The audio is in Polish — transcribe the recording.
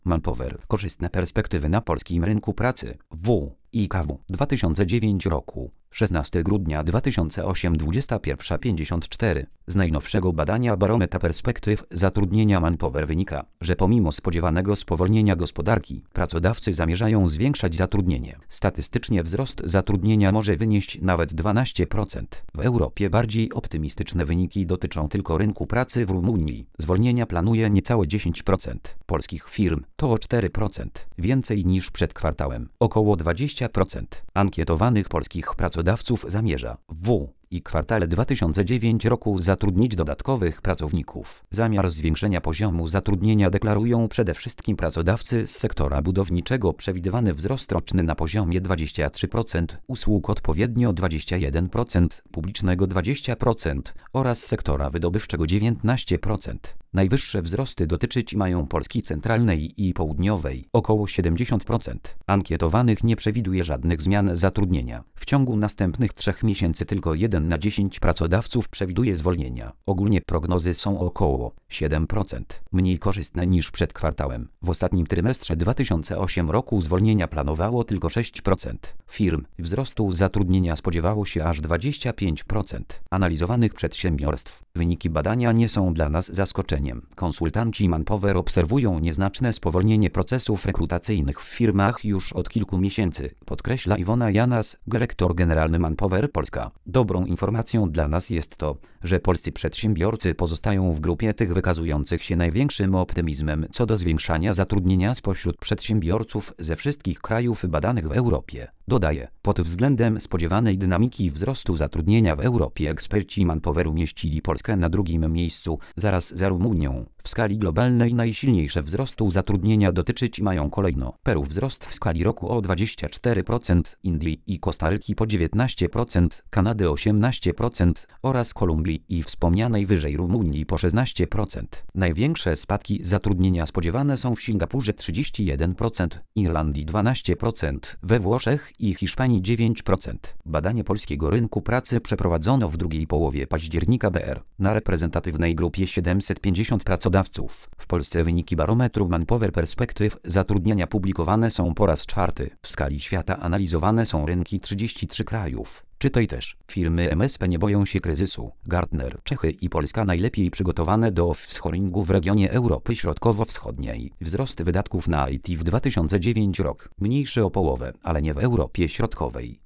Manpower. Korzystne perspektywy na polskim rynku pracy. IKW 2009 roku. 16 grudnia 2008 21:54. Z najnowszego badania Barometra Perspektyw Zatrudnienia Manpower wynika, że pomimo spodziewanego spowolnienia gospodarki, pracodawcy zamierzają zwiększać zatrudnienie. Statystycznie wzrost zatrudnienia może wynieść nawet 12%. W Europie bardziej optymistyczne wyniki dotyczą tylko rynku pracy w Rumunii. Zwolnienia planuje niecałe 10% polskich firm, to o 4% więcej niż przed kwartałem. Około 20% ankietowanych polskich pracodawców zamierza i kwartale 2009 roku zatrudnić dodatkowych pracowników. Zamiar zwiększenia poziomu zatrudnienia deklarują przede wszystkim pracodawcy z sektora budowniczego. Przewidywany wzrost roczny na poziomie 23%, usług odpowiednio 21%, publicznego 20% oraz sektora wydobywczego 19%. Najwyższe wzrosty dotyczyć mają Polski centralnej i południowej. Około 70% ankietowanych nie przewiduje żadnych zmian zatrudnienia. W ciągu następnych 3 miesięcy tylko 1 na 10 pracodawców przewiduje zwolnienia. Ogólnie prognozy są około 7% mniej korzystne niż przed kwartałem. W ostatnim trymestrze 2008 roku zwolnienia planowało tylko 6% firm. Wzrostu zatrudnienia spodziewało się aż 25% analizowanych przedsiębiorstw. Wyniki badania nie są dla nas zaskoczeniem. Konsultanci Manpower obserwują nieznaczne spowolnienie procesów rekrutacyjnych w firmach już od kilku miesięcy, podkreśla Iwona Janas, dyrektor generalny Manpower Polska. Dobrą informacją dla nas jest to, że polscy przedsiębiorcy pozostają w grupie tych wykazujących się największym optymizmem co do zwiększania zatrudnienia spośród przedsiębiorców ze wszystkich krajów badanych w Europie. Dodaje, pod względem spodziewanej dynamiki wzrostu zatrudnienia w Europie eksperci Manpower umieścili Polskę na drugim miejscu, zaraz za Rumunią. W skali globalnej najsilniejsze wzrostu zatrudnienia dotyczyć mają kolejno Peru wzrost w skali roku o 24%, Indii i Kostaryki po 19%, Kanady 18% oraz Kolumbii i wspomnianej wyżej Rumunii po 16%. Największe spadki zatrudnienia spodziewane są w Singapurze 31%, Irlandii 12%, we Włoszech i Hiszpanii 9%. Badanie polskiego rynku pracy przeprowadzono w drugiej połowie października br. na reprezentatywnej grupie 750 pracodawców. W Polsce wyniki barometru Manpower Perspektyw Zatrudnienia publikowane są po raz 4. W skali świata analizowane są rynki 33 krajów. Czytaj też. Firmy MSP nie boją się kryzysu. Gartner. Czechy i Polska najlepiej przygotowane do offshoringu w regionie Europy Środkowo-Wschodniej. Wzrost wydatków na IT w 2009 rok. Mniejszy o połowę, ale nie w Europie Środkowej.